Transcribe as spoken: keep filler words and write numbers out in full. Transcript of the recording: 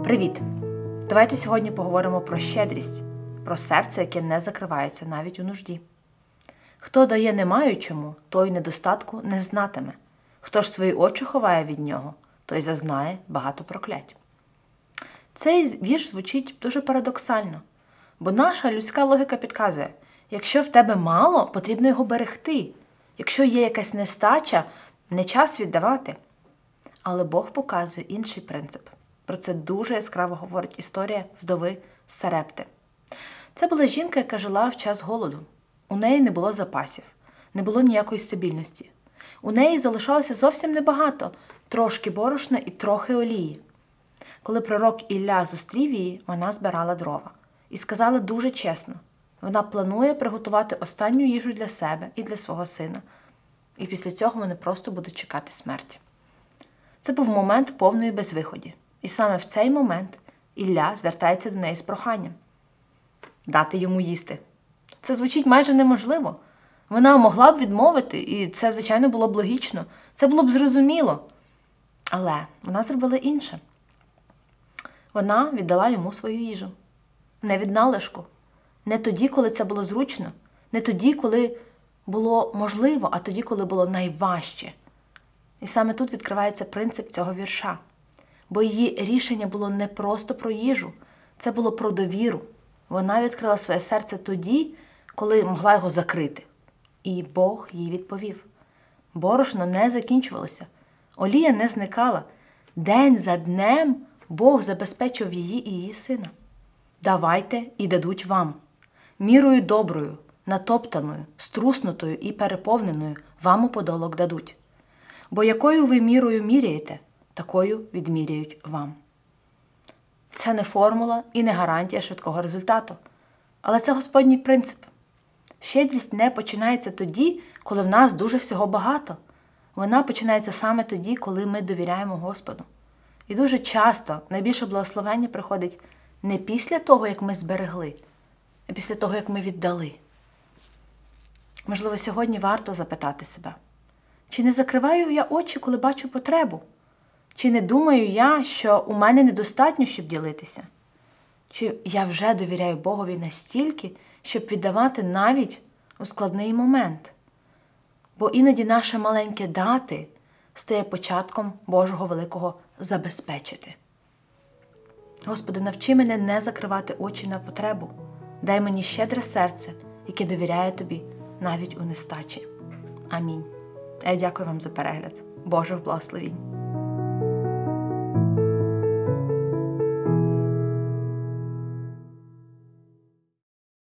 Привіт! Давайте сьогодні поговоримо про щедрість, про серце, яке не закривається навіть у нужді. Хто дає не маючому, той недостатку не знатиме. Хто ж свої очі ховає від нього, той зазнає багато проклять. Цей вірш звучить дуже парадоксально, бо наша людська логіка підказує, якщо в тебе мало, потрібно його берегти. Якщо є якась нестача, не час віддавати. Але Бог показує інший принцип. Про це дуже яскраво говорить історія вдови Сарепти. Це була жінка, яка жила в час голоду. У неї не було запасів, не було ніякої стабільності. У неї залишалося зовсім небагато, трошки борошна і трохи олії. Коли пророк Ілля зустрів її, вона збирала дрова. І сказала дуже чесно, вона планує приготувати останню їжу для себе і для свого сина. І після цього вони просто будуть чекати смерті. Це був момент повної безвиході. І саме в цей момент Ілля звертається до неї з проханням дати йому їсти. Це звучить майже неможливо. Вона могла б відмовити, і це, звичайно, було б логічно. Це було б зрозуміло. Але вона зробила інше. Вона віддала йому свою їжу. Не від налишку. Не тоді, коли це було зручно. Не тоді, коли було можливо, а тоді, коли було найважче. І саме тут відкривається принцип цього вірша. Бо її рішення було не просто про їжу, це було про довіру. Вона відкрила своє серце тоді, коли могла його закрити. І Бог їй відповів. Борошно не закінчувалося, олія не зникала. День за днем Бог забезпечив її і її сина. Давайте і дадуть вам. Мірою доброю, натоптаною, струснутою і переповненою вам у подолок дадуть. Бо якою ви мірою міряєте, такою відміряють вам. Це не формула і не гарантія швидкого результату. Але це Господній принцип. Щедрість не починається тоді, коли в нас дуже всього багато. Вона починається саме тоді, коли ми довіряємо Господу. І дуже часто найбільше благословення приходить не після того, як ми зберегли, а після того, як ми віддали. Можливо, сьогодні варто запитати себе, чи не закриваю я очі, коли бачу потребу? Чи не думаю я, що у мене недостатньо, щоб ділитися? Чи я вже довіряю Богові настільки, щоб віддавати навіть у складний момент? Бо іноді наше маленьке дати стає початком Божого великого забезпечити. Господи, навчи мене не закривати очі на потребу. Дай мені щедре серце, яке довіряє Тобі навіть у нестачі. Амінь. Я дякую вам за перегляд. Божих благословінь.